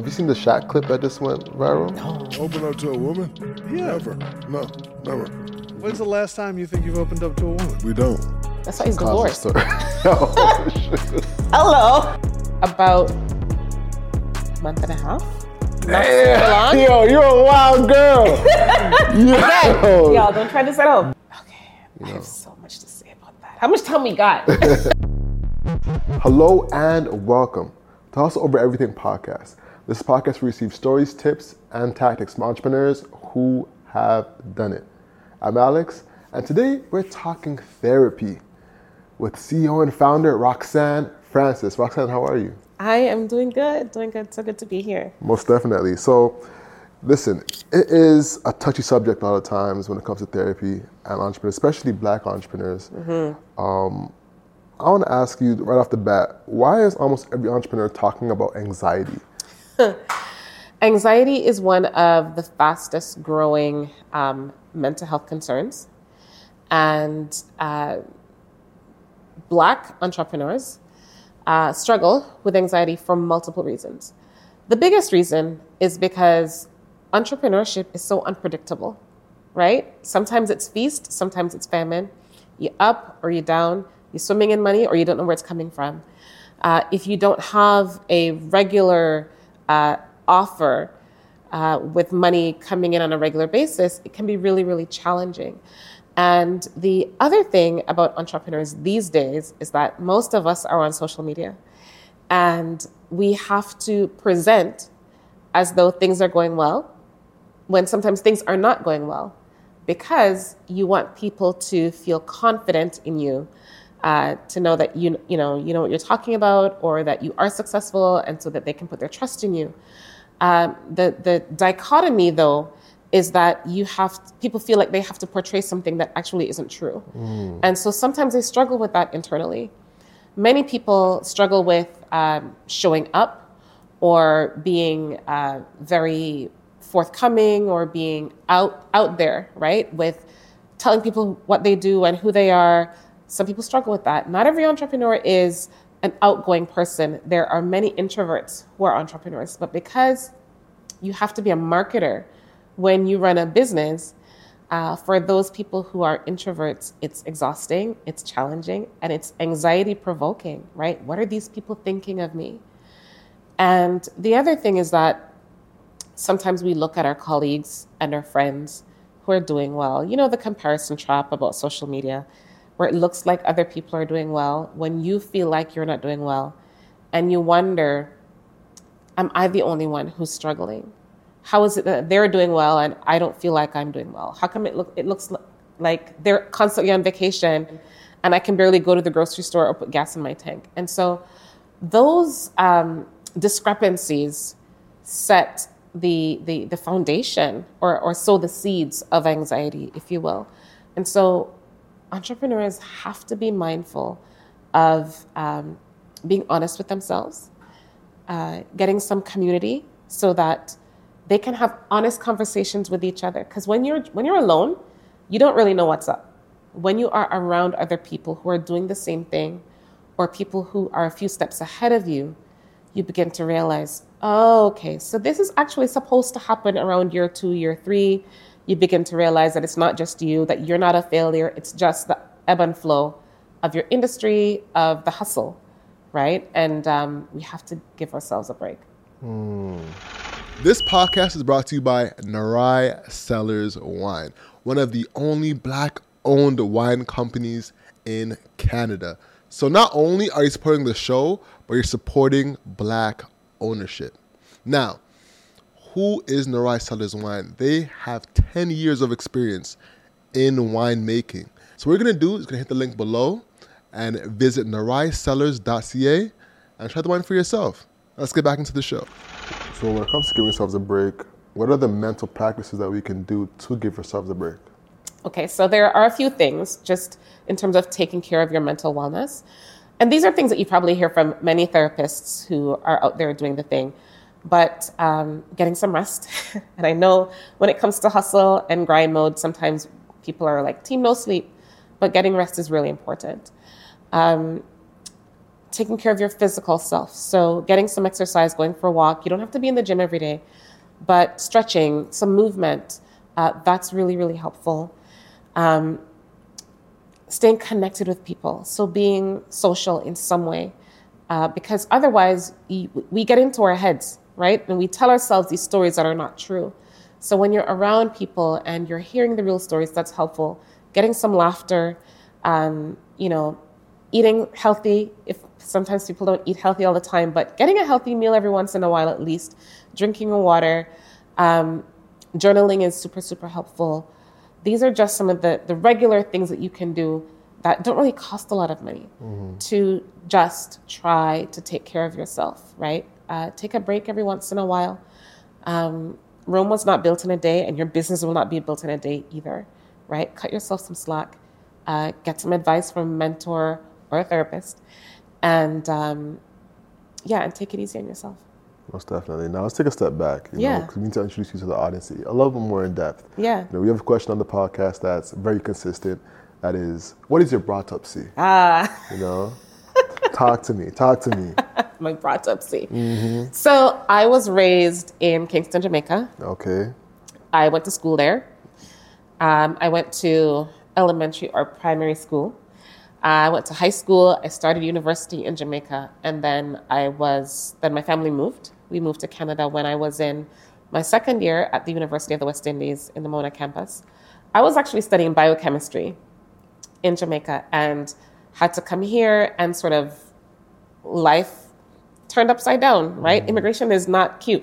you seen the Shaq clip that just went viral? No. Open up to a woman? Yeah. Never. No, never. When's the last time you think you've opened up to a woman? We don't. That's why he's divorced. Oh, shit. Hello. About a month and a half. Damn. Yo, you're a wild girl. Again, y'all don't try this at home. Okay, I have so much to say about that. How much time we got? Hello and welcome to Hustle Over Everything podcast. This podcast receives stories, tips, and tactics from entrepreneurs who have done it. I'm Alex, and today we're talking therapy with CEO and founder Roxanne Francis. Roxanne, how are you? I am doing good. So good to be here. Most definitely. So, listen, it is a touchy subject a lot of times when it comes to therapy and entrepreneurs, especially Black entrepreneurs. Mm-hmm. I want to ask you right off the bat, why is almost every entrepreneur talking about anxiety? Anxiety is one of the fastest growing mental health concerns. And Black entrepreneurs struggle with anxiety for multiple reasons. The biggest reason is because entrepreneurship is so unpredictable, right? Sometimes it's feast, sometimes it's famine. You're up or you're down. You're swimming in money or you don't know where it's coming from. If you don't have a regular offer with money coming in on a regular basis, it can be really, really challenging. And the other thing about entrepreneurs these days is that most of us are on social media and we have to present as though things are going well when sometimes things are not going well because you want people to feel confident in you, to know that you know what you're talking about or that you are successful and so that they can put their trust in you. The dichotomy though is that people feel like they have to portray something that actually isn't true. And so sometimes they struggle with that internally. Many people struggle with showing up or being very forthcoming or being out there, right? With telling people what they do and who they are. Some people struggle with that. Not every entrepreneur is an outgoing person. There are many introverts who are entrepreneurs, but because you have to be a marketer when you run a business, for those people who are introverts, it's exhausting, it's challenging, and it's anxiety provoking, right? What are these people thinking of me? And the other thing is that sometimes we look at our colleagues and our friends who are doing well. You know, the comparison trap about social media, where it looks like other people are doing well when you feel like you're not doing well. And you wonder, am I the only one who's struggling? How is it that they're doing well and I don't feel like I'm doing well? How come it looks like they're constantly on vacation and I can barely go to the grocery store or put gas in my tank? And so those discrepancies set the foundation or sow the seeds of anxiety, if you will. And so entrepreneurs have to be mindful of being honest with themselves, getting some community so that they can have honest conversations with each other. Because when you're alone, you don't really know what's up. When you are around other people who are doing the same thing or people who are a few steps ahead of you, you begin to realize, oh, okay, so this is actually supposed to happen around year 2, year 3. You begin to realize that it's not just you, that you're not a failure. It's just the ebb and flow of your industry, of the hustle, right? And we have to give ourselves a break. This podcast is brought to you by Narai Cellars Wine, one of the only Black-owned wine companies in Canada. So not only are you supporting the show, but you're supporting Black ownership. Now, who is Narai Cellars Wine? They have 10 years of experience in winemaking. So what we're going to do is going to hit the link below and visit naraicellars.ca and try the wine for yourself. Let's get back into the show. So when it comes to giving ourselves a break, what are the mental practices that we can do to give ourselves a break? Okay, so there are a few things just in terms of taking care of your mental wellness. And these are things that you probably hear from many therapists who are out there doing the thing. But getting some rest. And I know when it comes to hustle and grind mode, sometimes people are like, team no sleep. But getting rest is really important. taking care of your physical self. So getting some exercise, going for a walk. You don't have to be in the gym every day, but stretching, some movement, that's really, really helpful. Staying connected with people. So being social in some way, because otherwise we get into our heads, right? And we tell ourselves these stories that are not true. So when you're around people and you're hearing the real stories, that's helpful. Getting some laughter, eating healthy. If sometimes people don't eat healthy all the time, but getting a healthy meal every once in a while at least, drinking water, journaling is super, super helpful. These are just some of the regular things that you can do that don't really cost a lot of money to just try to take care of yourself, right? Take a break every once in a while. Rome was not built in a day, and your business will not be built in a day either, right? Cut yourself some slack. Get some advice from a mentor or a therapist, and and take it easy on yourself. Most definitely. Now let's take a step back. You know, 'cause we need to introduce you to the audience a little bit more in depth. Yeah. We have a question on the podcast that's very consistent. That is, what is your autopsy? Talk to me. My autopsy. So I was raised in Kingston, Jamaica. Okay. I went to school there. I went to elementary or primary school. I went to high school. I started university in Jamaica, and then my family moved. We moved to Canada when I was in my second year at the University of the West Indies in the Mona campus. I was actually studying biochemistry in Jamaica and had to come here, and sort of life turned upside down, right? Immigration is not cute.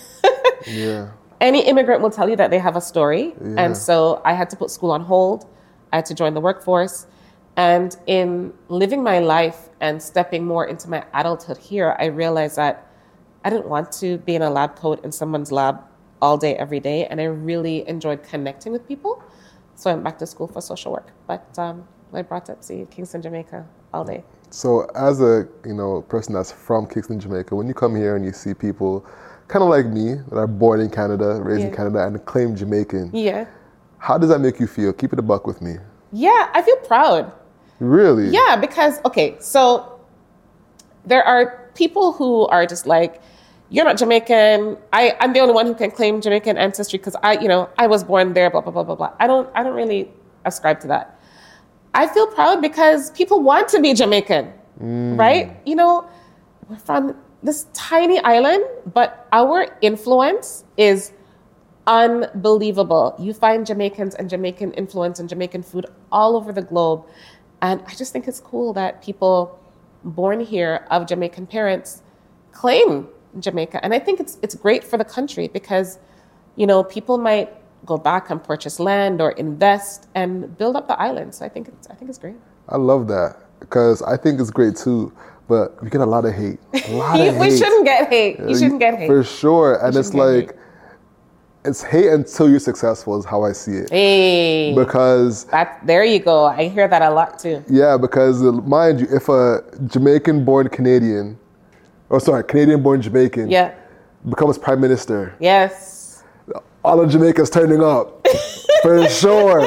Yeah. Any immigrant will tell you that they have a story. Yeah. And so I had to put school on hold. I had to join the workforce. And in living my life and stepping more into my adulthood here, I realized that I didn't want to be in a lab coat in someone's lab all day, every day. And I really enjoyed connecting with people. So I went back to school for social work. But my autopsy, Kingston, Jamaica, all day. So as a person that's from Kingston, Jamaica, when you come here and you see people kind of like me that are born in Canada, raised in Canada, and claim Jamaican, how does that make you feel? Keep it a buck with me. Yeah, I feel proud. Really? Yeah, because, so there are people who are just like, you're not Jamaican. I'm the only one who can claim Jamaican ancestry because I was born there, blah, blah, blah, blah, blah. I don't really ascribe to that. I feel proud because people want to be Jamaican, right? We're from this tiny island, but our influence is unbelievable. You find Jamaicans and Jamaican influence and Jamaican food all over the globe. And I just think it's cool that people born here of Jamaican parents claim Jamaica. And I think it's great for the country because, people might go back and purchase land or invest and build up the island. So I think it's great. I love that because I think it's great too. But we get a lot of hate. We shouldn't get hate. You shouldn't get hate. For sure. And it's like, it's hate until you're successful is how I see it. Hey. Because... there you go. I hear that a lot too. Yeah, because mind you, if a Jamaican-born Canadian, Canadian-born Jamaican becomes prime minister. Yes. All of Jamaica's turning up. For sure.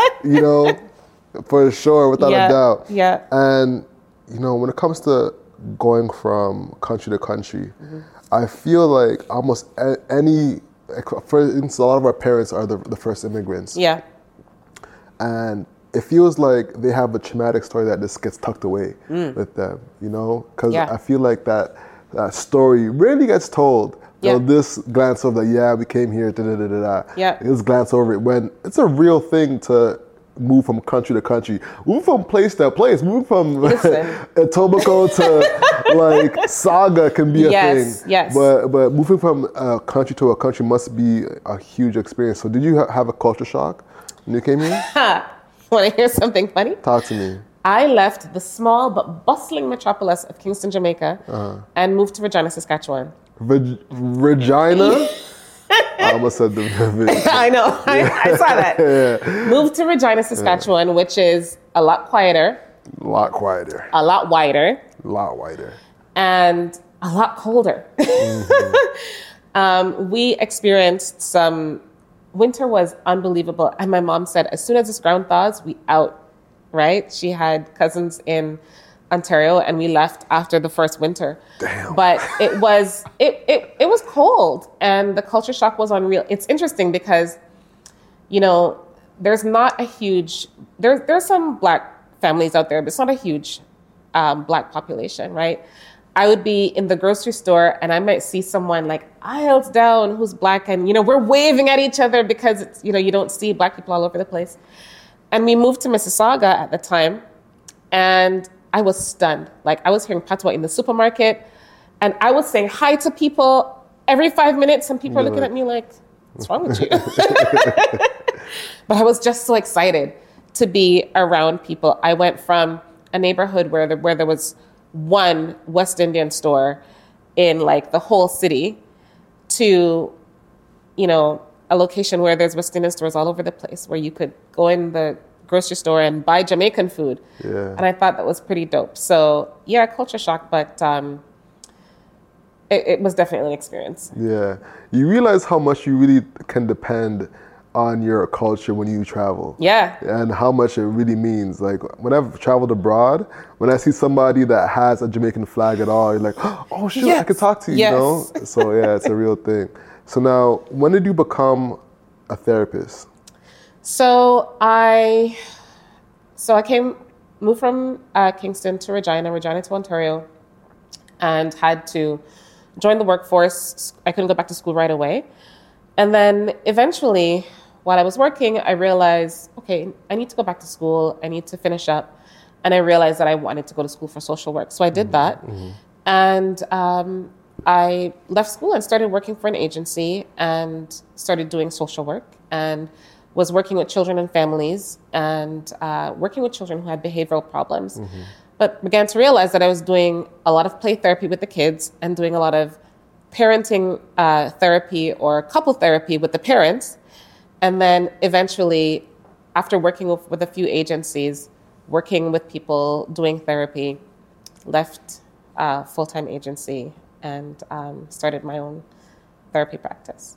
For sure, without a doubt. Yeah. And, when it comes to going from country to country, I feel like almost for instance, a lot of our parents are the first immigrants. Yeah. And it feels like they have a traumatic story that just gets tucked away with them, Because I feel like that story rarely gets told. They'll just glance over we came here, Yeah. Just glance over it when it's a real thing to move from country to country, move from place to place, move from Etobicoke to like Saga can be a thing. Yes. But moving from a country to a country must be a huge experience. So did you have a culture shock when you came here? Want to hear something funny? Talk to me. I left the small but bustling metropolis of Kingston, Jamaica, and moved to Regina, Saskatchewan. Regina? I almost said the I know. I saw that. Moved to Regina, Saskatchewan, which is a lot quieter. A lot quieter. A lot wider. A lot wider. And a lot colder. We experienced some... Winter was unbelievable. And my mom said, as soon as this ground thaws, we out, right? She had cousins in Ontario, and we left after the first winter. Damn. But it was cold, and the culture shock was unreal. It's interesting because, you know, there's not a huge there's some Black families out there, but it's not a huge Black population, right? I would be in the grocery store and I might see someone like aisles down who's Black, and, you know, we're waving at each other because it's, you know, you don't see Black people all over the place. And we moved to Mississauga at the time, and I was stunned. Like, I was hearing patois in the supermarket, and I was saying hi to people every 5 minutes, and people are looking at me like, what's wrong with you? But I was just so excited to be around people. I went from a neighborhood where there was one West Indian store in like the whole city to, you know, a location where there's West Indian stores all over the place, where you could go in the grocery store and buy Jamaican food. Yeah. And I thought that was pretty dope. So yeah, culture shock, but it was definitely an experience. Yeah. You realize how much you really can depend on your culture when you travel. Yeah. And how much it really means. Like, when I've traveled abroad, when I see somebody that has a Jamaican flag at all, you're like, oh shit, I could talk to you, Yes. you know? So yeah, it's a real thing. So now, when did you become a therapist? So I moved from Kingston to Regina to Ontario, and had to join the workforce. I couldn't go back to school right away. And then eventually, while I was working, I realized, okay, I need to go back to school. I need to finish up. And I realized that I wanted to go to school for social work. So I did that. Mm-hmm. And I left school and started working for an agency and started doing social work, and was working with children and families, and working with children who had behavioral problems. Mm-hmm. But began to realize that I was doing a lot of play therapy with the kids and doing a lot of parenting therapy or couple therapy with the parents. And then eventually, after working with a few agencies, working with people, doing therapy, left full-time agency and started my own therapy practice.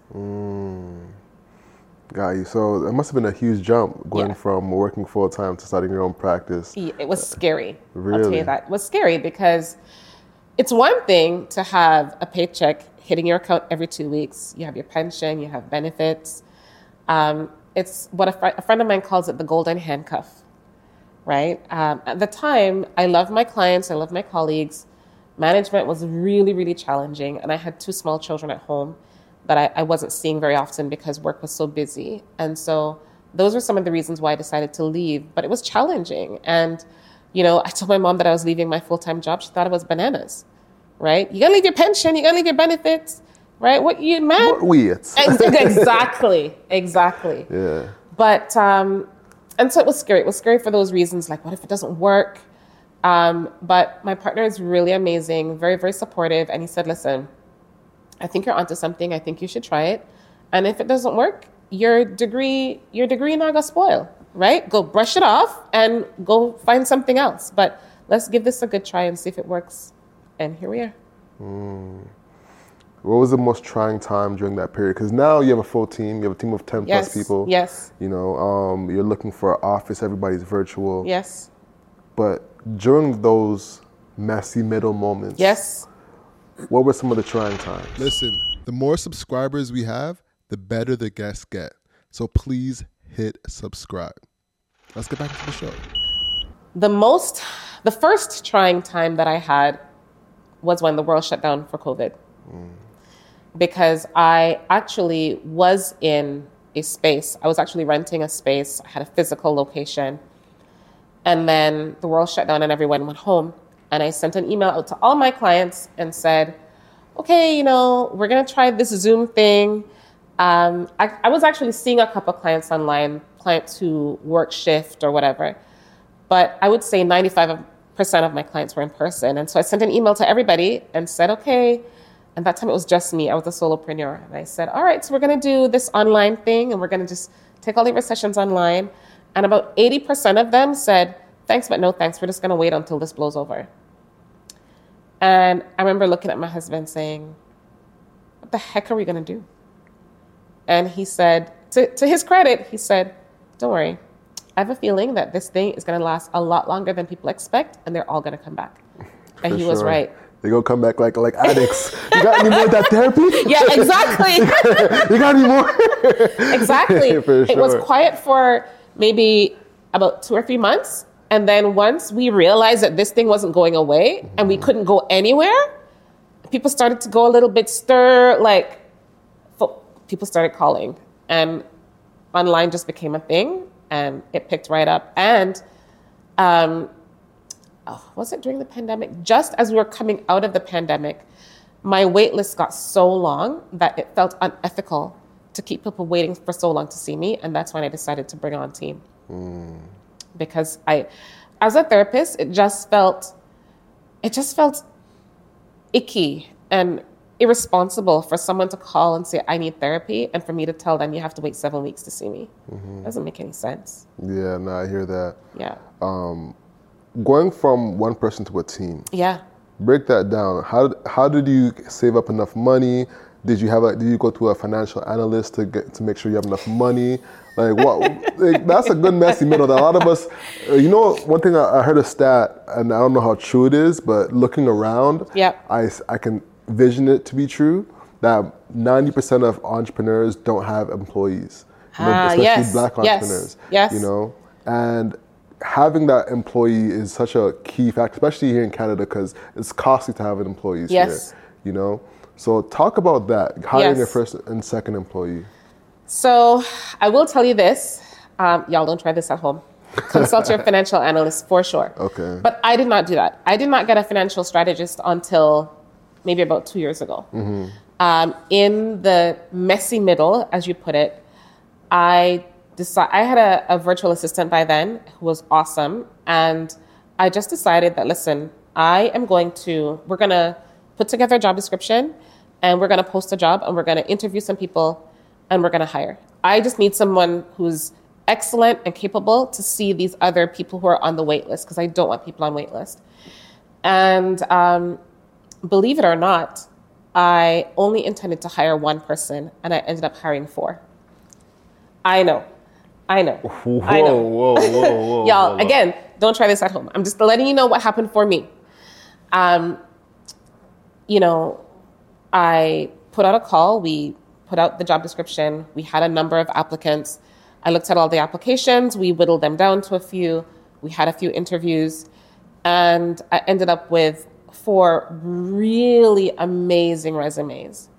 Got you. So it must have been a huge jump going from working full-time to starting your own practice. It was scary. Really? I'll tell you that. It was scary because it's one thing to have a paycheck hitting your account every 2 weeks. You have your pension, you have benefits. It's what a friend of mine calls it, the golden handcuff, right? At the time, I loved my clients, I loved my colleagues. Management was really, really challenging, and I had 2 small children at home that I wasn't seeing very often because work was so busy. And so those were some of the reasons why I decided to leave, but it was challenging. And, you know, I told my mom that I was leaving my full-time job. She thought it was bananas, right? You gotta leave your pension, you gotta leave your benefits, right? What, you mad? What weird. Exactly. Yeah. But, and so it was scary. It was scary for those reasons, like, what if it doesn't work? But my partner is really amazing, very, very supportive. And he said, listen, I think you're onto something. I think you should try it. And if it doesn't work, your degree not gonna spoil, right? Go brush it off and go find something else. But let's give this a good try and see if it works. And here we are. What was the most trying time during that period? Because now you have a full team. You have a team of 10 plus people. Yes. You know, you're looking for an office. Everybody's virtual. Yes. But during those messy middle moments. Yes. What were some of the trying times? Listen, the more subscribers we have, the better the guests get. So please hit subscribe. Let's get back into the show. The first trying time that I had was when the world shut down for COVID. Because I actually was in a space. I was actually renting a space. I had a physical location. And then the world shut down and everyone went home. And I sent an email out to all my clients and said, okay, you know, we're going to try this Zoom thing. I was actually seeing a couple of clients online, clients who work shift or whatever. But I would say 95% of my clients were in person. And so I sent an email to everybody and said, okay. And that time it was just me. I was a solopreneur. And I said, all right, so we're going to do this online thing. And we're going to just take all of your sessions online. And about 80% of them said, thanks, but no thanks. We're just going to wait until this blows over. And I remember looking at my husband saying, what the heck are we going to do? And he said, to his credit, he said, don't worry, I have a feeling that this thing is going to last a lot longer than people expect, and they're all going to come back. And he was right. They're going to come back like addicts. You got any more of that therapy? Yeah, exactly. You got any more? Exactly. For It was sure. quiet for maybe about 2 or 3 months. And then once we realized that this thing wasn't going away and we couldn't go anywhere, people started to go a little bit stir, like people started calling. And online just became a thing, and it picked right up. And was it during the pandemic? Just as we were coming out of the pandemic, my wait list got so long that it felt unethical to keep people waiting for so long to see me. And that's when I decided to bring on team. Because as a therapist, it just felt icky and irresponsible for someone to call and say, I need therapy, and for me to tell them you have to wait 7 weeks to see me. Doesn't make any sense. Yeah, no, I hear that. Yeah. Going from one person to a team, Yeah. break that down. How did you save up enough money? Did you go to a financial analyst to make sure you have enough money? Like what? Like, that's a good messy middle that a lot of us, one thing I heard a stat, and I don't know how true it is, but looking around, Yep. I can vision it to be true that 90% of entrepreneurs don't have employees, especially yes. Black Yes. entrepreneurs. Yes. And having that employee is such a key factor, especially here in Canada, because it's costly to have an employees Yes. here. So talk about that, hiring Yes. your first and second employee. So I will tell you this. Y'all don't try this at home. Consult your financial analyst for sure. Okay. But I did not do that. I did not get a financial strategist until maybe about 2 years ago. In the messy middle, as you put it, I had a virtual assistant by then who was awesome. And I just decided that, listen, we're going to put together a job description, and we're going to post a job, and we're going to interview some people, and we're going to hire. I just need someone who's excellent and capable to see these other people who are on the wait list, because I don't want people on wait list. And believe it or not, I only intended to hire one person, and I ended up hiring 4. I know. Whoa. Y'all, again, don't try this at home. I'm just letting you know what happened for me. I put out a call. We put out the job description. We had a number of applicants. I looked at all the applications. We whittled them down to a few. We had a few interviews. And I ended up with 4 really amazing resumes.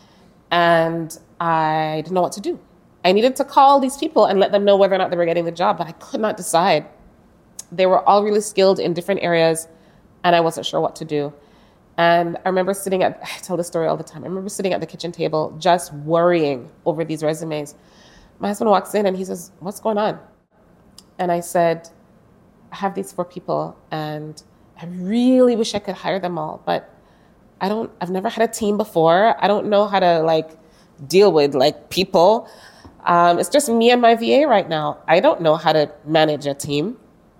And I didn't know what to do. I needed to call these people and let them know whether or not they were getting the job, but I could not decide. They were all really skilled in different areas, and I wasn't sure what to do. And I remember I tell this story all the time. I remember sitting at the kitchen table just worrying over these resumes. My husband walks in and he says, "What's going on?" And I said, "I have these 4 people and I really wish I could hire them all, but I've never had a team before. I don't know how to deal with people. It's just me and my VA right now. I don't know how to manage a team."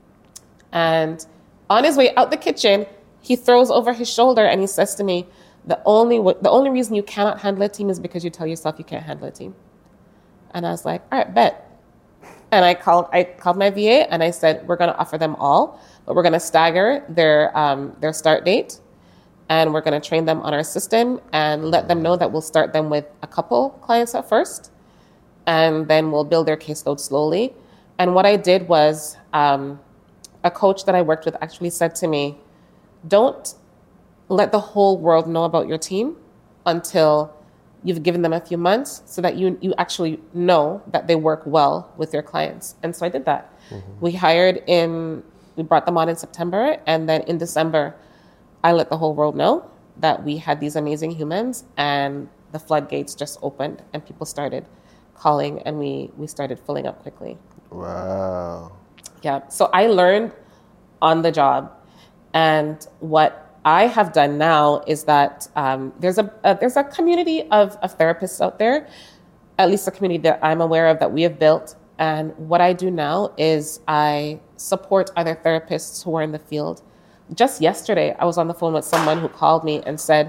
And on his way out the kitchen, he throws over his shoulder and he says to me, the only reason you cannot handle a team is because you tell yourself you can't handle a team. And I was like, all right, bet. And I called my VA and I said, we're going to offer them all, but we're going to stagger their start date. And we're going to train them on our system and let them know that we'll start them with a couple clients at first. And then we'll build their caseload slowly. And what I did was a coach that I worked with actually said to me, don't let the whole world know about your team until you've given them a few months so that you actually know that they work well with your clients. And so I did that. Mm-hmm. We brought them on in September, and then in December, I let the whole world know that we had these amazing humans, and the floodgates just opened and people started calling, and we started filling up quickly. Wow. Yeah. So I learned on the job. And what I have done now is that there's a community of therapists out there, at least a community that I'm aware of that we have built. And what I do now is I support other therapists who are in the field. Just yesterday, I was on the phone with someone who called me and said,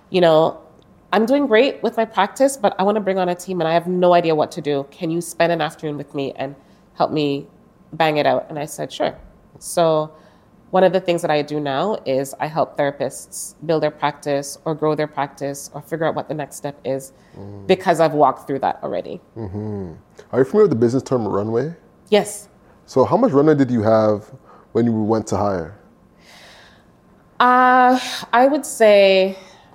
I'm doing great with my practice, but I want to bring on a team and I have no idea what to do. Can you spend an afternoon with me and help me bang it out? And I said, sure. So one of the things that I do now is I help therapists build their practice or grow their practice or figure out what the next step is because I've walked through that already. Mm-hmm. Are you familiar with the business term runway? Yes. So how much runway did you have when you went to hire? I would say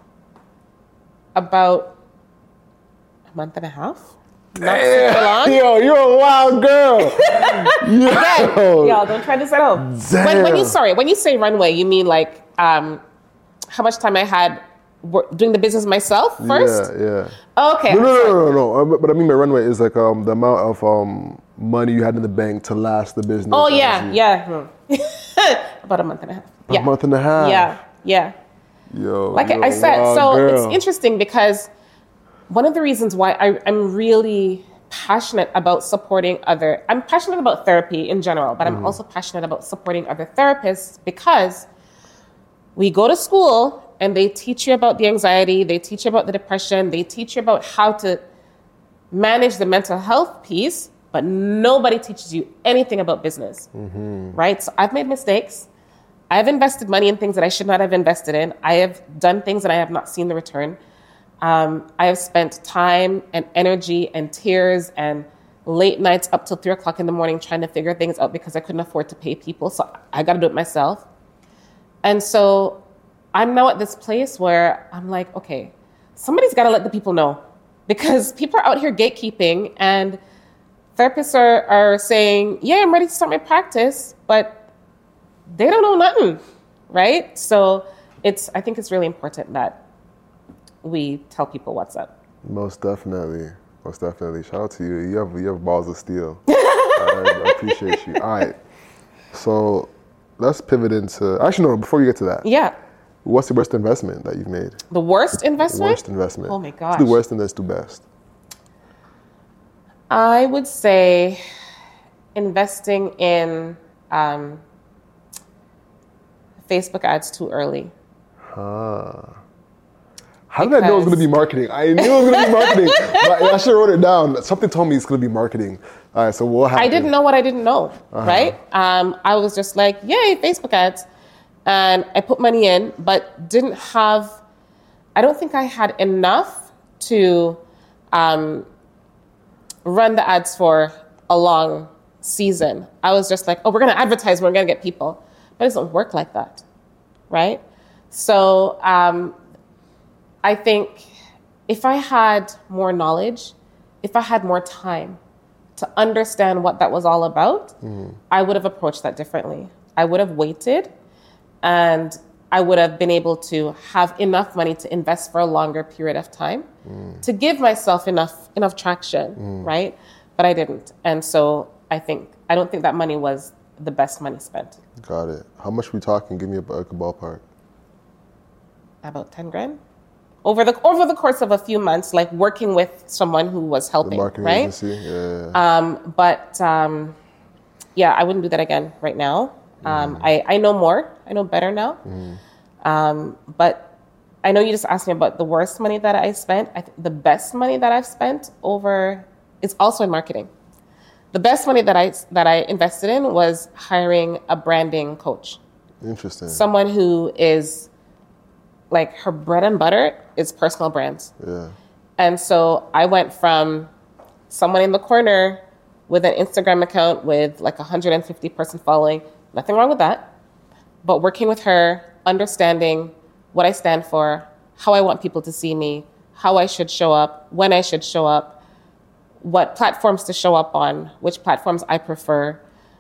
about a month and a half. Not super long. Yo, you're a wild girl. Again, y'all don't try this at home. When you say runway, you mean like how much time I had doing the business myself first? Yeah. Okay. No. But I mean, my runway is like the amount of money you had in the bank to last the business. Oh yeah. About a month and a half. A month and a half. Yeah. Yo. Like I said, it's interesting because one of the reasons why I'm really passionate about I'm passionate about therapy in general, but I'm also passionate about supporting other therapists because we go to school and they teach you about the anxiety, they teach you about the depression, they teach you about how to manage the mental health piece, but nobody teaches you anything about business, right? So I've made mistakes. I've invested money in things that I should not have invested in. I have done things that I have not seen the return. I have spent time and energy and tears and late nights up till 3 o'clock in the morning trying to figure things out because I couldn't afford to pay people. So I got to do it myself. And so I'm now at this place where I'm like, okay, somebody's got to let the people know because people are out here gatekeeping and therapists are saying, yeah, I'm ready to start my practice, but they don't know nothing, right? So I think it's really important that we tell people what's up. Most definitely. Shout out to you. You have balls of steel. I appreciate you. All right. So let's pivot into. Actually, no. Before you get to that. Yeah. What's the worst investment that you've made? The worst investment? Worst investment. Oh my gosh. What's the worst and let's do best? I would say investing in Facebook ads too early. How did I know it was going to be marketing? I knew it was going to be marketing. But I should have wrote it down. Something told me it's going to be marketing. All right, so what happened? I didn't know what I didn't know, right? I was just like, yay, Facebook ads. And I put money in, but I don't think I had enough to run the ads for a long season. I was just like, oh, we're going to advertise, we're going to get people. But it doesn't work like that, right? So I think if I had more knowledge, if I had more time to understand what that was all about, I would have approached that differently. I would have waited and I would have been able to have enough money to invest for a longer period of time to give myself enough traction, right? But I didn't. And so I don't think that money was the best money spent. Got it. How much we talking? Give me a ballpark. About 10 grand. Over the course of a few months, like working with someone who was helping, the marketing right? agency, yeah. I wouldn't do that again right now. I know more. I know better now. But I know you just asked me about the worst money that I spent. I think the best money that I've spent is also in marketing. The best money that I invested in was hiring a branding coach. Interesting. Someone who is like her bread and butter is personal brands. Yeah. And so I went from someone in the corner with an Instagram account with like 150 person following, nothing wrong with that, but working with her, understanding what I stand for, how I want people to see me, how I should show up, when I should show up, what platforms to show up on, which platforms I prefer,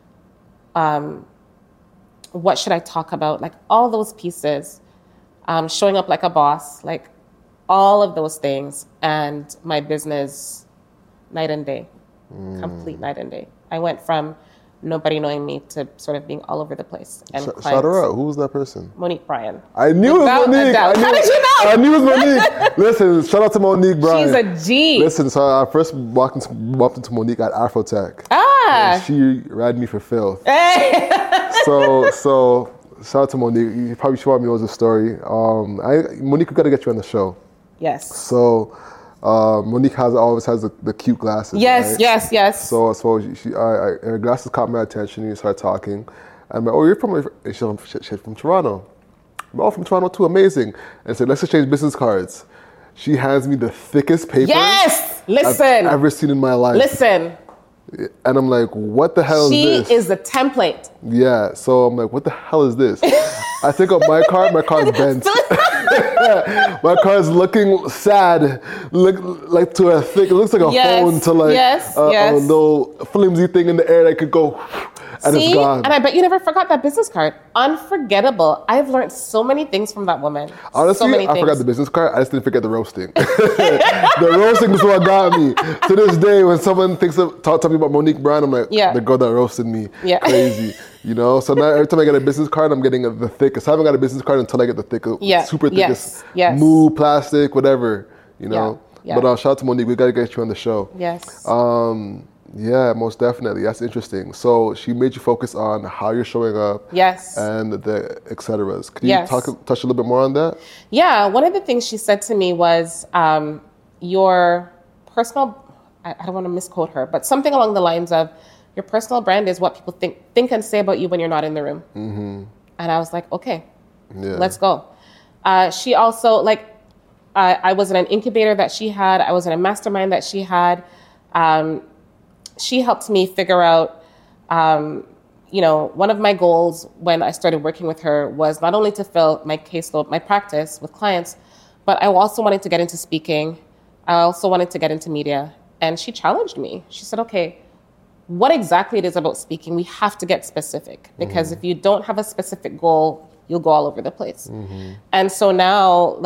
what should I talk about, like all those pieces, showing up like a boss, like all of those things, and my business, night and day, complete night and day. I went from nobody knowing me to sort of being all over the place. And shout her out. Who was that person? Monique Bryan. I knew it was Monique. How did you know? I knew it was Monique. Listen, shout out to Monique Bryan. She's a G. Listen, so I first bumped into Monique at Afrotech. Ah. She ran me for filth. Hey. So shout out to Monique. She probably knows the story. Monique, we got to get you on the show. Yes. So Monique always has the cute glasses. Yes, right? yes. So her glasses caught my attention. You start talking. I'm like, oh, you're she's from Toronto. I'm like, oh, from Toronto too, amazing. And I said, let's exchange business cards. She hands me the thickest paper Listen. I've ever seen in my life. Listen. And I'm like, what the hell is this? She is the template. Yeah, so I'm like, what the hell is this? I think of my car's bent. My car's looking sad, like to a thick, it looks like a phone to like a little flimsy thing in the air that could go, and it's gone. And I bet you never forgot that business card. Unforgettable. I've learned so many things from that woman. Honestly, I forgot the business card. I just didn't forget the roasting. The roasting was what got me. To this day, when someone talks to me about Monique Brand, I'm like, the girl that roasted me, crazy. You know, so now every time I get a business card, I'm getting the thickest. I haven't got a business card until I get the super thickest, move, plastic, whatever, you know. But shout out to Monique. We got to get you on the show. Yes. Yeah, most definitely. That's interesting. So she made you focus on how you're showing up. Yes. And the et ceteras. Can you touch a little bit more on that? Yeah. One of the things she said to me was your personal, I don't want to misquote her, but something along the lines of, your personal brand is what people think and say about you when you're not in the room. Mm-hmm. And I was like, okay, let's go. She also, I was in an incubator that she had. I was in a mastermind that she had. She helped me figure out, one of my goals when I started working with her was not only to fill my caseload, my practice with clients, but I also wanted to get into speaking. I also wanted to get into media. And she challenged me. She said, okay, what exactly it is about speaking, we have to get specific, because if you don't have a specific goal, you'll go all over the place. Mm-hmm. And so now,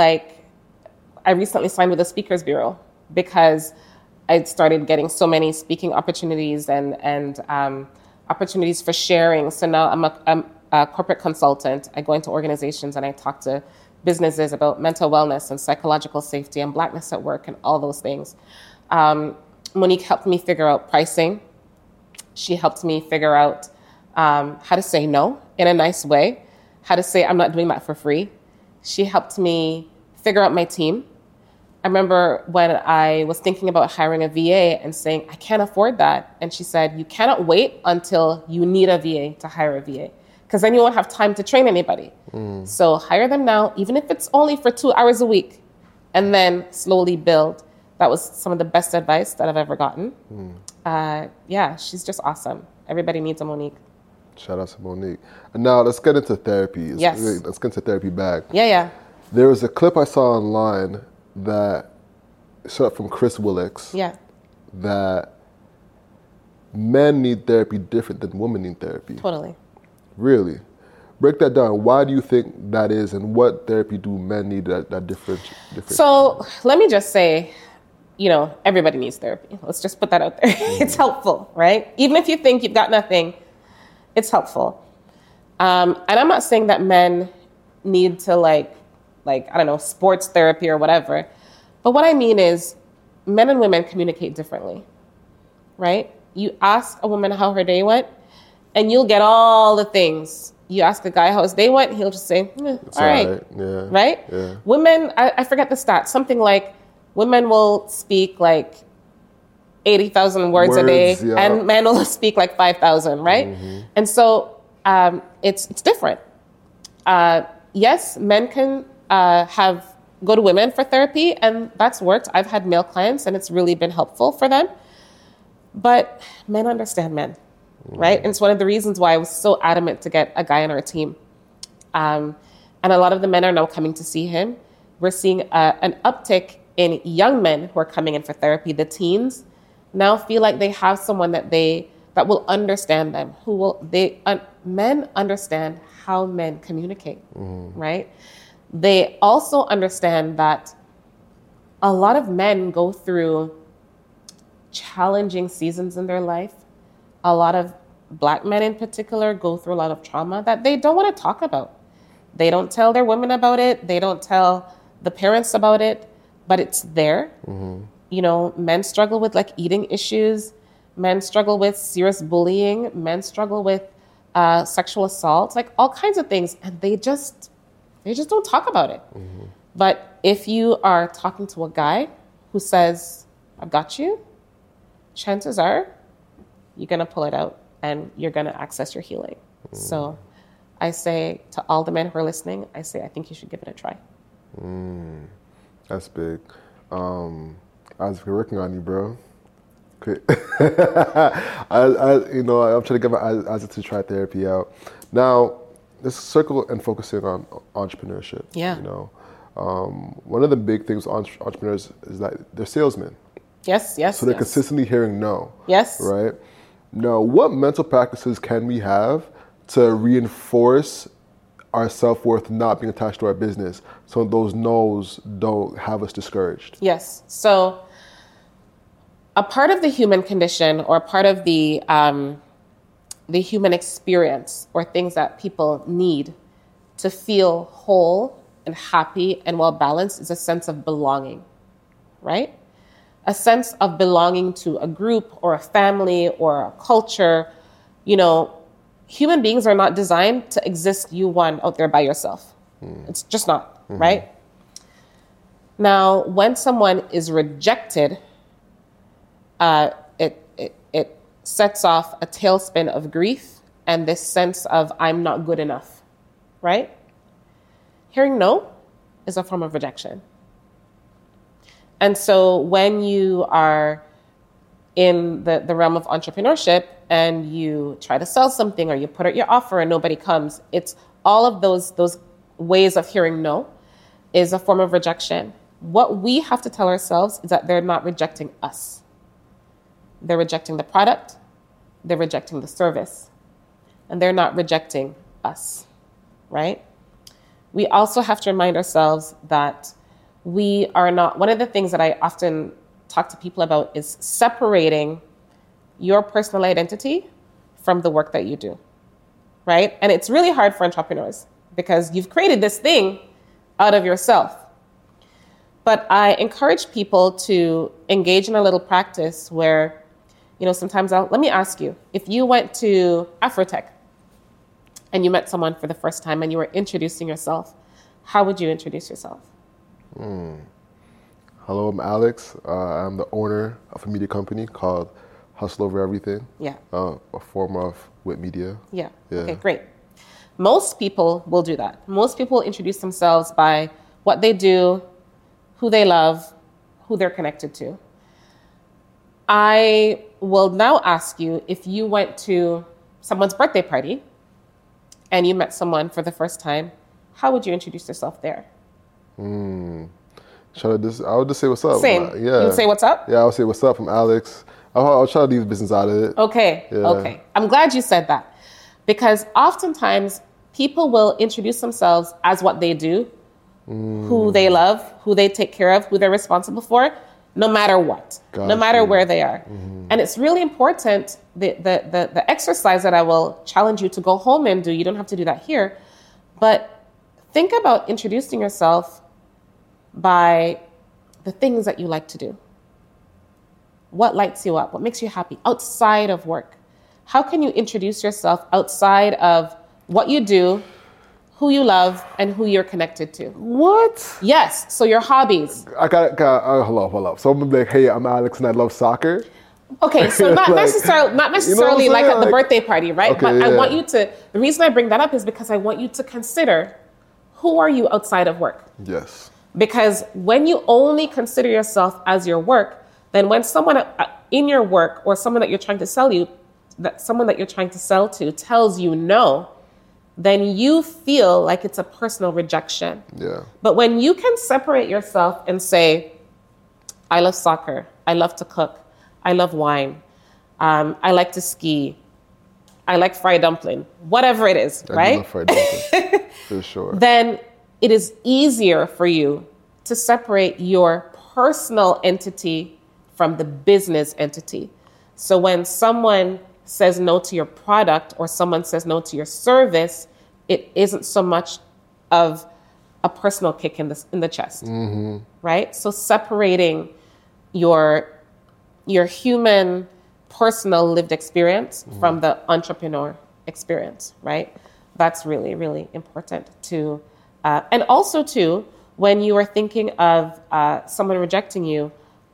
I recently signed with a speakers bureau because I started getting so many speaking opportunities and opportunities for sharing. So now I'm a corporate consultant. I go into organizations and I talk to businesses about mental wellness and psychological safety and Blackness at work and all those things. Monique helped me figure out pricing. She helped me figure out how to say no in a nice way, how to say I'm not doing that for free. She helped me figure out my team. I remember when I was thinking about hiring a VA and saying, I can't afford that. And she said, you cannot wait until you need a VA to hire a VA, because then you won't have time to train anybody. So hire them now, even if it's only for 2 hours a week, and then slowly build. That was some of the best advice that I've ever gotten. She's just awesome. Everybody needs a Monique. Shout out to Monique. And now let's get into therapy. Yes. Let's get into therapy bag. Yeah. There was a clip I saw online that showed up from Chris Willix. Yeah. That men need therapy different than women need therapy. Totally. Really? Break that down. Why do you think that is, and what therapy do men need that different? So let me just say, everybody needs therapy. Let's just put that out there. It's helpful, right? Even if you think you've got nothing, it's helpful. And I'm not saying that men need to I don't know, sports therapy or whatever. But what I mean is men and women communicate differently, right? You ask a woman how her day went, and you'll get all the things. You ask a guy how his day went, he'll just say, all right. Yeah. Right? Yeah. Women, I forget the stats, something like women will speak 80,000 words a day, and men will speak 5,000, right? Mm-hmm. And so it's different. Yes, men can go to women for therapy, and that's worked. I've had male clients, and it's really been helpful for them. But men understand men, right? And it's one of the reasons why I was so adamant to get a guy on our team. And a lot of the men are now coming to see him. We're seeing an uptick in young men who are coming in for therapy. The teens now feel like they have someone that will understand them, men understand how men communicate, right? They also understand that a lot of men go through challenging seasons in their life. A lot of Black men in particular go through a lot of trauma that they don't want to talk about. They don't tell their women about it. They don't tell the parents about it, but it's there. Mm-hmm. Men struggle with eating issues. Men struggle with serious bullying. Men struggle with sexual assault, all kinds of things. And they just don't talk about it. Mm-hmm. But if you are talking to a guy who says, I've got you, chances are you're going to pull it out and you're going to access your healing. So I say to all the men who are listening, I think you should give it a try. That's big. I was working on you, bro. I'm trying to get my eyes to try therapy out. Now, let's circle and focusing on entrepreneurship. Yeah. One of the big things with entrepreneurs is that they're salesmen. Yes. So they're consistently hearing no. Yes. Right? Now, what mental practices can we have to reinforce our self-worth not being attached to our business so those no's don't have us discouraged? Yes. So a part of the human condition, or a part of the human experience, or things that people need to feel whole and happy and well-balanced, is a sense of belonging, right? A sense of belonging to a group or a family or a culture. Human beings are not designed to exist out there by yourself. It's just not, right? Now, when someone is rejected, it sets off a tailspin of grief and this sense of I'm not good enough, right? Hearing no is a form of rejection. And so when you are in the realm of entrepreneurship and you try to sell something or you put out your offer and nobody comes, it's all of those ways of hearing no is a form of rejection. What we have to tell ourselves is that they're not rejecting us. They're rejecting the product, they're rejecting the service, and they're not rejecting us, right? We also have to remind ourselves that we are not, one of the things that I often talk to people about is separating your personal identity from the work that you do, right? And it's really hard for entrepreneurs because you've created this thing out of yourself. But I encourage people to engage in a little practice where, sometimes let me ask you, if you went to Afrotech and you met someone for the first time and you were introducing yourself, how would you introduce yourself? Hello, I'm Alex. I'm the owner of a media company called Hustle Over Everything. Yeah. A form of WIT Media. Yeah. Okay, great. Most people will do that. Most people introduce themselves by what they do, who they love, who they're connected to. I will now ask you, if you went to someone's birthday party and you met someone for the first time, how would you introduce yourself there? I would just say what's up. Same. Yeah. You would say what's up? Yeah, I would say what's up. I'm Alex. I'll try to leave business out of it. Okay. Yeah. Okay. I'm glad you said that, because oftentimes people will introduce themselves as what they do, who they love, who they take care of, who they're responsible for, no matter what, no matter where they are. And it's really important, the exercise that I will challenge you to go home and do, you don't have to do that here, but think about introducing yourself by the things that you like to do. What lights you up? What makes you happy outside of work? How can you introduce yourself outside of what you do, who you love, and who you're connected to? What? Yes. So your hobbies. I got hold up. So I'm gonna be like, hey, I'm Alex and I love soccer. Okay, so not necessarily like at the birthday party, right? Okay, but yeah. I want you to, the reason I bring that up is because I want you to consider, who are you outside of work? Yes. Because when you only consider yourself as your work, then when someone in your work or someone that you're trying to sell to tells you no, then you feel like it's a personal rejection. Yeah. But when you can separate yourself and say, I love soccer, I love to cook, I love wine, I like to ski, I like fried dumpling, whatever it is, right? I love fried dumpling, for sure. Then it is easier for you to separate your personal entity from the business entity. So when someone says no to your product or someone says no to your service, it isn't so much of a personal kick in the chest, right? So separating your human, personal lived experience from the entrepreneur experience, right? That's really, really important to, and also too, when you are thinking of someone rejecting you,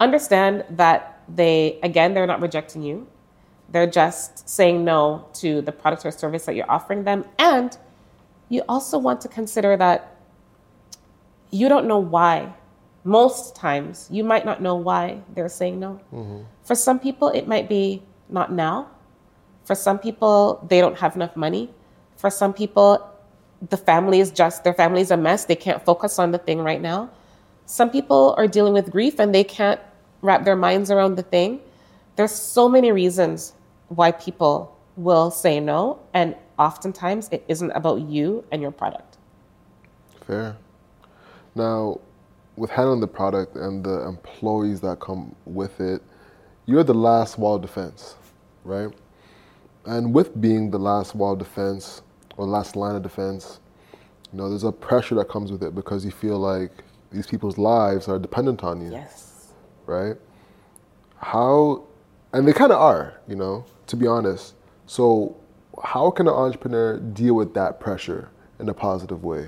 understand that they're not rejecting you. They're just saying no to the product or service that you're offering them. And you also want to consider that you don't know why. Most times, you might not know why they're saying no. For some people, it might be not now. For some people, they don't have enough money. For some people, their family is a mess. They can't focus on the thing right now. Some people are dealing with grief and they can't wrap their minds around the thing. There's so many reasons why people will say no, and oftentimes it isn't about you and your product. Fair. Now, with handling the product and the employees that come with it, you're the last wall of defense, right? And with being the last wall of defense or last line of defense, there's a pressure that comes with it because you feel like these people's lives are dependent on you. Yes. Right? And they kind of are, to be honest. So how can an entrepreneur deal with that pressure in a positive way?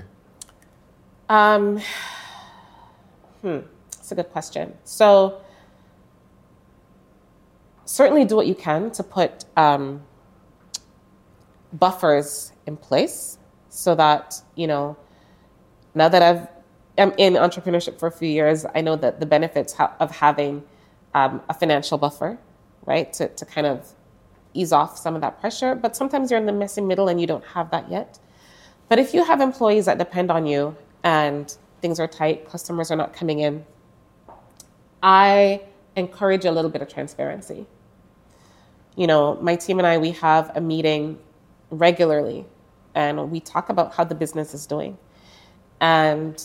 That's a good question. So certainly do what you can to put buffers in place so that, now that I'm in entrepreneurship for a few years, I know that the benefits of having a financial buffer, right, to kind of ease off some of that pressure. But sometimes you're in the messy middle and you don't have that yet. But if you have employees that depend on you and things are tight, customers are not coming in, I encourage a little bit of transparency. My team and I, we have a meeting regularly and we talk about how the business is doing. And,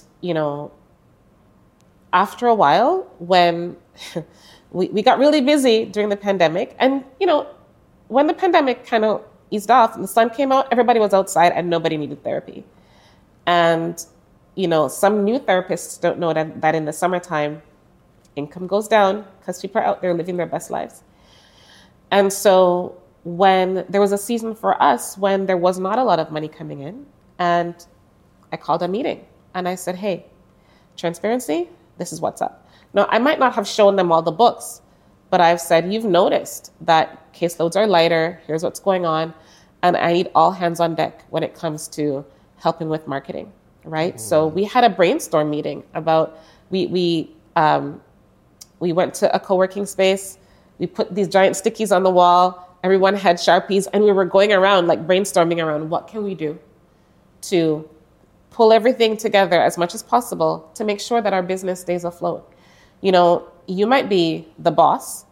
after a while, when we got really busy during the pandemic, and, when the pandemic kind of eased off and the sun came out, everybody was outside and nobody needed therapy. And, some new therapists don't know that in the summertime, income goes down because people are out there living their best lives. And so when there was a season for us when there was not a lot of money coming in, and I called a meeting and I said, hey, transparency, this is what's up. Now, I might not have shown them all the books, but I've said, you've noticed that caseloads are lighter. Here's what's going on. And I need all hands on deck when it comes to helping with marketing, right? So we had a brainstorm meeting about, we went to a co-working space. We put these giant stickies on the wall. Everyone had Sharpies, and we were going around, like brainstorming around what can we do to pull everything together as much as possible to make sure that our business stays afloat. You might be the boss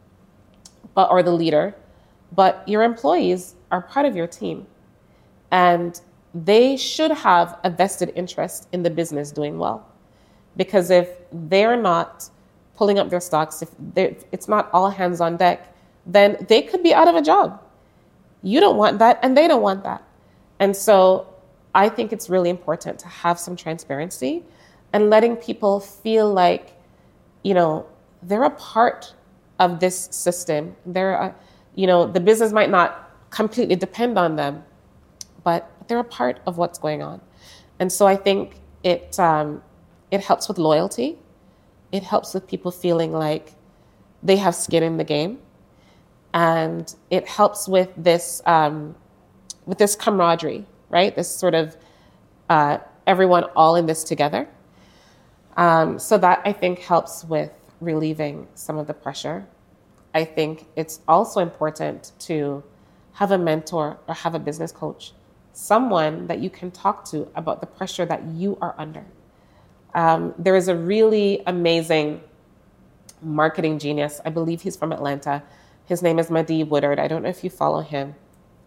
or the leader, but your employees are part of your team. And they should have a vested interest in the business doing well. Because if they're not pulling up their stocks, if it's not all hands on deck, then they could be out of a job. You don't want that, and they don't want that. And so I think it's really important to have some transparency and letting people feel like, they're a part of this system. The business might not completely depend on them, but they're a part of what's going on. And so I think it helps with loyalty. It helps with people feeling like they have skin in the game. And it helps with this camaraderie, right? This sort of everyone all in this together. So that, I think, helps with relieving some of the pressure. I think it's also important to have a mentor or have a business coach, someone that you can talk to about the pressure that you are under. There is a really amazing marketing genius. I believe he's from Atlanta. His name is Madi Woodard. I don't know if you follow him.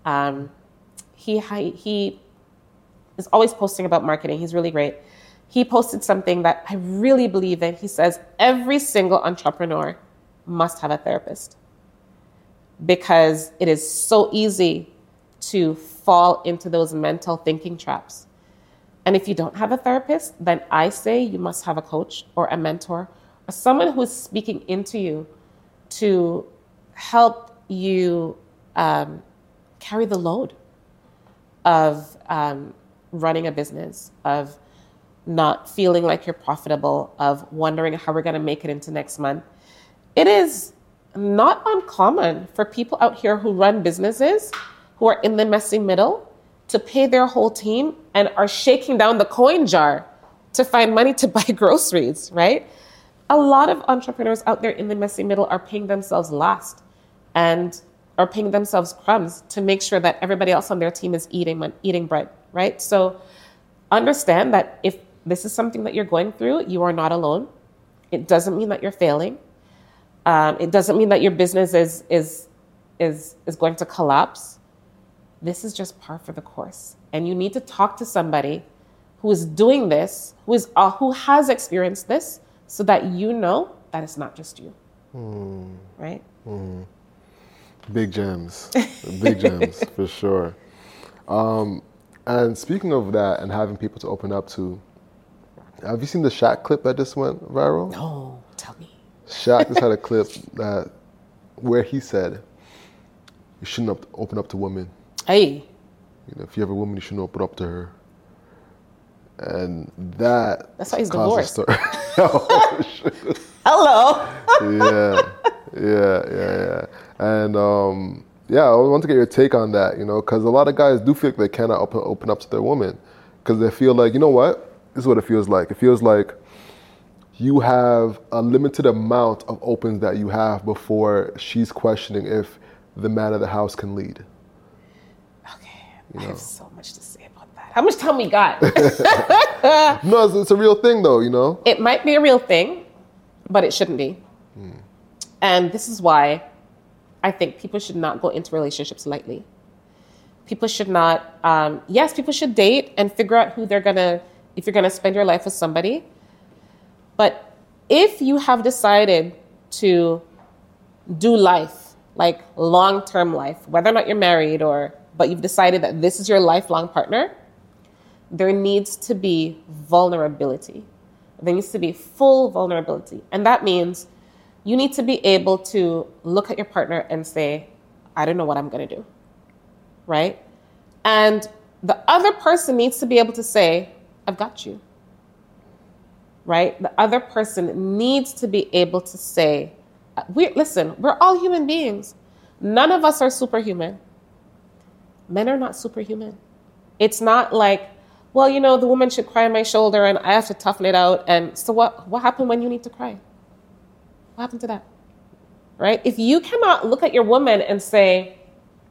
He is always posting about marketing. He's really great. He posted something that I really believe in. He says, every single entrepreneur must have a therapist because it is so easy to fall into those mental thinking traps. And if you don't have a therapist, then I say you must have a coach or a mentor or someone who is speaking into you to help you carry the load of running a business, of not feeling like you're profitable, of wondering how we're going to make it into next month. it is not uncommon for people out here who run businesses, who are in the messy middle, to pay their whole team and are shaking down the coin jar to find money to buy groceries, right? A lot of entrepreneurs out there in the messy middle are paying themselves last and are paying themselves crumbs to make sure that everybody else on their team is eating bread, right? So understand that if this is something that you're going through, you are not alone. It doesn't mean that you're failing. It doesn't mean that your business is going to collapse. This is just par for the course. And you need to talk to somebody who is doing this, who has experienced this, so that you know that it's not just you. Right? Big gems. Big gems, for sure. And speaking of that and having people to open up to, have you seen the Shaq clip that just went viral? No, tell me. Shaq just had a clip where he said, you shouldn't open up to women. Hey. If you have a woman, you shouldn't open up to her. And that's why he's divorced. Oh, shit. Hello. Yeah. And I want to get your take on that, because a lot of guys do feel like they cannot open up to their woman because they feel like, you know what? This is what it feels like. It feels like you have a limited amount of opens that you have before she's questioning if the man of the house can lead. Okay, I have so much to say about that. How much time we got? No, it's a real thing though, It might be a real thing, but it shouldn't be. And this is why I think people should not go into relationships lightly. People should not, yes, people should date and figure out if you're gonna spend your life with somebody. But if you have decided to do life, like long-term life, whether or not you're married but you've decided that this is your lifelong partner, there needs to be vulnerability. There needs to be full vulnerability. And that means you need to be able to look at your partner and say, I don't know what I'm going to do, right? And the other person needs to be able to say, I've got you, right? The other person needs to be able to say, listen, we're all human beings. None of us are superhuman. Men are not superhuman. It's not like, well, the woman should cry on my shoulder and I have to toughen it out. And so what happened when you need to cry? What happened to that? Right? If you cannot look at your woman and say,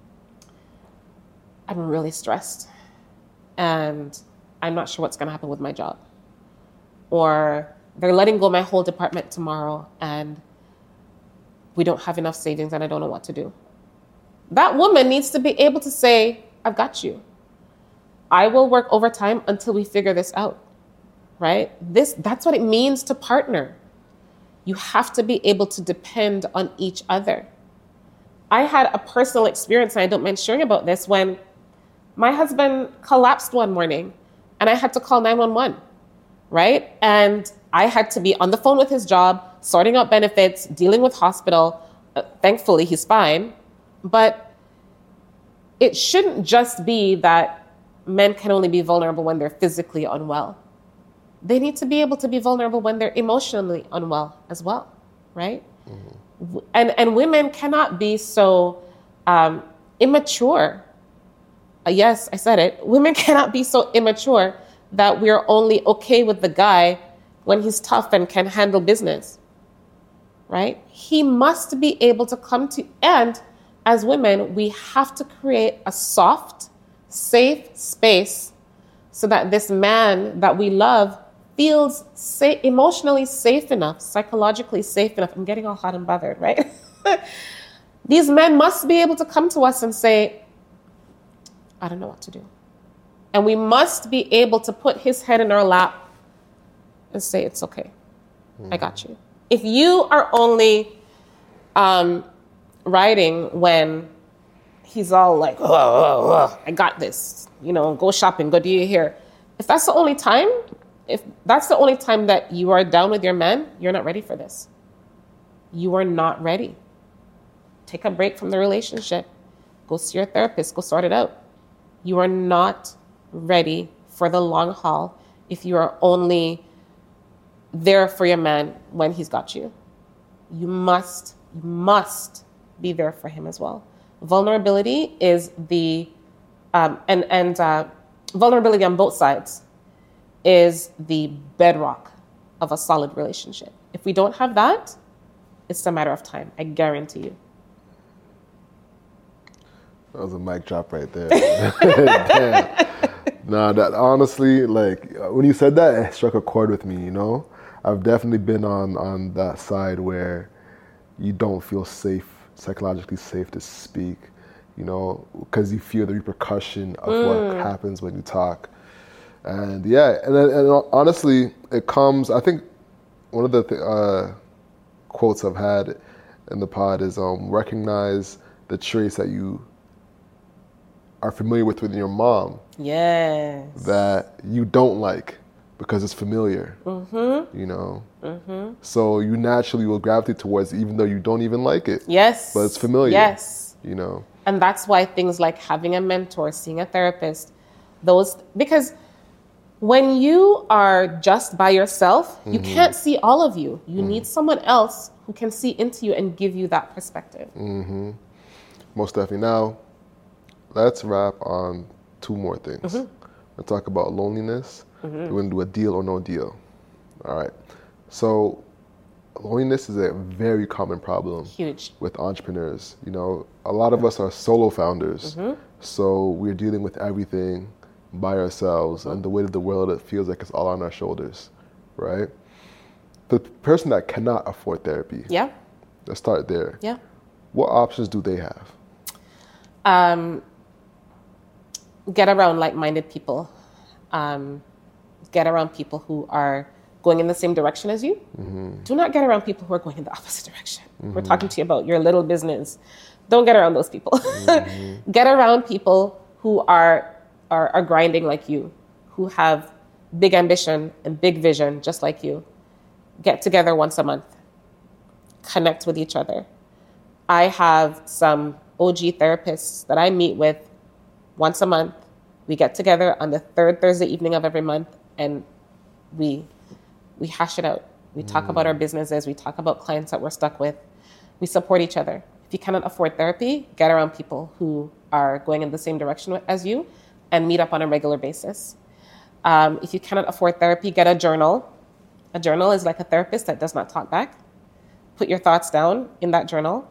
I'm really stressed and I'm not sure what's going to happen with my job. Or they're letting go my whole department tomorrow and we don't have enough savings and I don't know what to do. That woman needs to be able to say, I've got you. I will work overtime until we figure this out, right? That's what it means to partner. You have to be able to depend on each other. I had a personal experience, and I don't mind sharing about this, when my husband collapsed one morning and I had to call 911, right? And I had to be on the phone with his job, sorting out benefits, dealing with hospital. Thankfully, he's fine. But it shouldn't just be that men can only be vulnerable when they're physically unwell. They need to be able to be vulnerable when they're emotionally unwell as well, right? Mm-hmm. And women cannot be so immature. Yes, I said it. Women cannot be so immature that we're only okay with the guy when he's tough and can handle business, right? He must be able to come to, and as women, we have to create a soft, safe space so that this man that we love feels emotionally safe enough, psychologically safe enough. I'm getting all hot and bothered, right? These men must be able to come to us and say, I don't know what to do. And we must be able to put his head in our lap and say, it's okay. I got you. If you are only riding when he's all like, I got this, go shopping, go do your hair. If that's the only time that you are down with your man, you're not ready for this. You are not ready. Take a break from the relationship. Go see your therapist. Go sort it out. You are not ready for the long haul if you are only there for your man when he's got you. you must be there for him as well. Vulnerability is the vulnerability on both sides is the bedrock of a solid relationship. If we don't have that, it's a matter of time. I guarantee you. That was a mic drop right there. Damn. Nah, that honestly, like, when you said that, it struck a chord with me, you know? I've definitely been on that side where you don't feel safe, psychologically safe to speak, you know, because you feel the repercussion of what happens when you talk. And yeah, and honestly, it comes, I think one of the quotes I've had in the pod is recognize the traits that you are familiar with your mom. Yes. That you don't like because it's familiar, you know? So you naturally will gravitate towards it even though you don't even like it. Yes. But it's familiar. Yes. You know? And that's why things like having a mentor, seeing a therapist, because when you are just by yourself, you can't see all of you. You need someone else who can see into you and give you that perspective. Most definitely. Now, let's wrap on two more things. We'll talk about loneliness. We're going to do a deal or no deal. All right. So loneliness is a very common problem. Huge. With entrepreneurs. You know, a lot of us are solo founders. So we're dealing with everything by ourselves, and the weight of the world, it feels like it's all on our shoulders, right? The person that cannot afford therapy. Yeah. Let's start there. Yeah. What options do they have? Get around like-minded people. Get around people who are going in the same direction as you. Do not get around people who are going in the opposite direction. We're talking to you about your little business. Don't get around those people. Get around people who are grinding like you, who have big ambition and big vision just like you. Get together once a month. Connect with each other. I have some OG therapists that I meet with once a month. We get together on the third Thursday evening of every month, and we hash it out. We talk about our businesses. We talk about clients that we're stuck with. We support each other. If you cannot afford therapy, get around people who are going in the same direction as you and meet up on a regular basis. If you cannot afford therapy, get a journal. A journal is like a therapist that does not talk back. Put your thoughts down in that journal.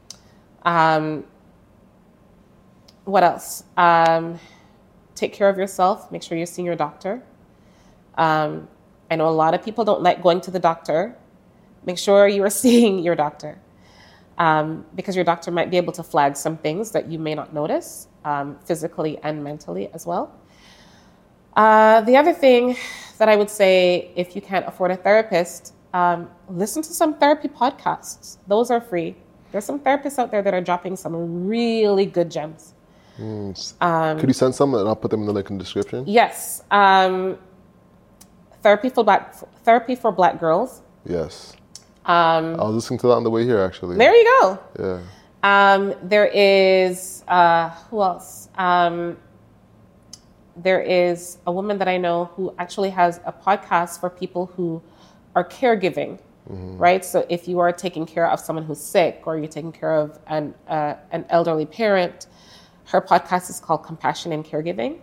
What else? Take care of yourself. Make sure you're seeing your doctor. I know a lot of people don't like going to the doctor. Make sure you are seeing your doctor, because your doctor might be able to flag some things that you may not notice, physically and mentally as well. The other thing that I would say, if you can't afford a therapist, listen to some therapy podcasts. Those are free. There's some therapists out there that are dropping some really good gems. Could you send some and I'll put them in the link in the description? Yes. Therapy for Black girls. Yes. I was listening to that on the way here, actually. There you go. Yeah. There is, who else? There is a woman that I know who actually has a podcast for people who are caregiving, right? So if you are taking care of someone who's sick, or you're taking care of an elderly parent, her podcast is called Compassion in Caregiving.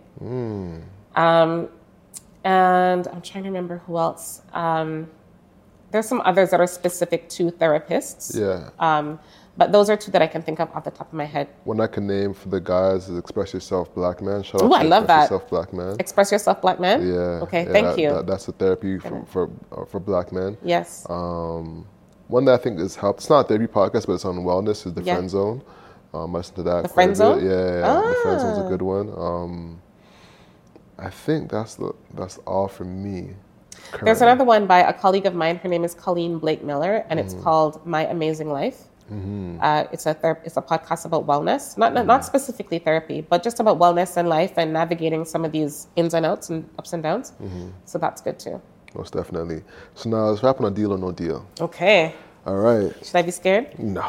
And I'm trying to remember who else. There's some others that are specific to therapists. Yeah. But those are two that I can think of off the top of my head. One I can name for the guys is Express Yourself Black Man. Shout out to I love that. Express Yourself Black Man. Express Yourself Black Man? Yeah. Okay, yeah, thank you. That's a therapy for Black men. Yes. One that I think has helped, it's not a therapy podcast, but it's on wellness, is The Friend Zone. I listened to that. The Friend Zone? Yeah. The Friend Zone's a good one. I think that's all for me. Currently. There's another one by a colleague of mine. Her name is Colleen Blake Miller, and it's called My Amazing Life. It's a podcast about wellness, not specifically therapy, but just about wellness and life and navigating some of these ins and outs and ups and downs. So that's good too. Most definitely. So now let's wrap on a deal or no deal. Okay. All right. Should I be scared? No.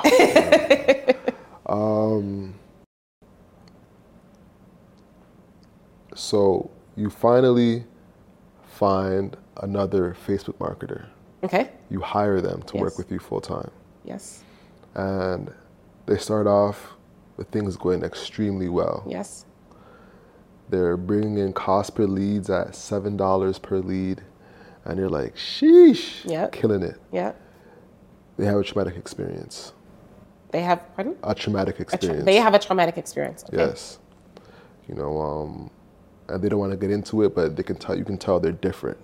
So you finally find another Facebook marketer. Okay. You hire them to work with you full time. Yes. And they start off with things going extremely well. Yes. They're bringing in cost per leads at $7 per lead. And you're like, sheesh, Yep. killing it. Yeah. They have a traumatic experience. They have, pardon? A traumatic experience. They have a traumatic experience. Okay. Yes. You know, and they don't want to get into it, but you can tell they're different.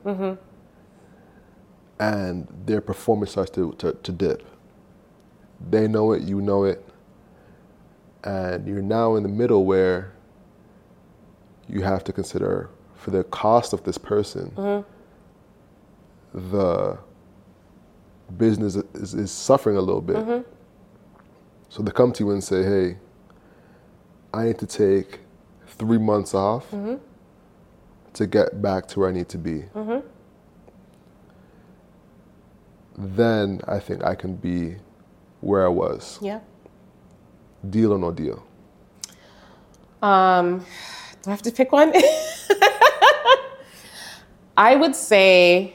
And their performance starts to dip. They know it, you know it, and you're now in the middle where you have to consider, for the cost of this person, the business is suffering a little bit. So they come to you and say, hey, I need to take 3 months off to get back to where I need to be. Then I think I can be where I was. Yeah. Deal or no deal? Do I have to pick one? I would say,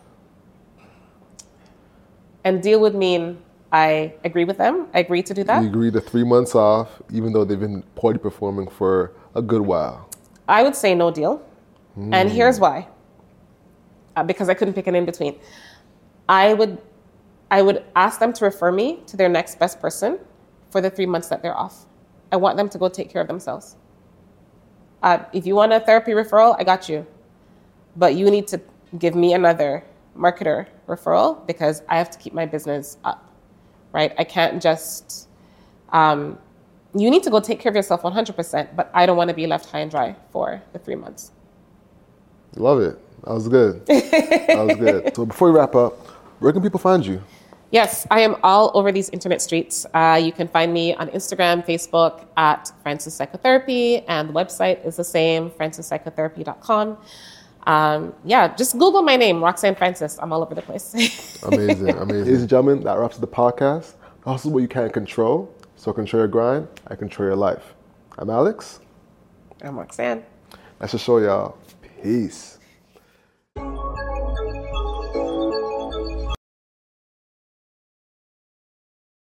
and deal would mean I agree with them. I agree to do that. You agree to 3 months off, even though they've been poorly performing for a good while. I would say no deal. And here's why. Because I couldn't pick an in-between. I would ask them to refer me to their next best person for the 3 months that they're off. I want them to go take care of themselves. If you want a therapy referral, I got you. But you need to give me another marketer referral because I have to keep my business up, right? I can't just, you need to go take care of yourself 100%, but I don't want to be left high and dry for the 3 months. Love it. That was good. That was good. So before we wrap up, where can people find you? Yes, I am all over these internet streets. You can find me on Instagram, Facebook at Francis Psychotherapy, and the website is the same, francispsychotherapy.com. Just Google my name, Roxanne Francis. I'm all over the place. Amazing, amazing. Ladies and gentlemen, that wraps up the podcast. Also, what you can't control. So control your grind, I control your life. I'm Alex. I'm Roxanne. That's the show, y'all. Peace.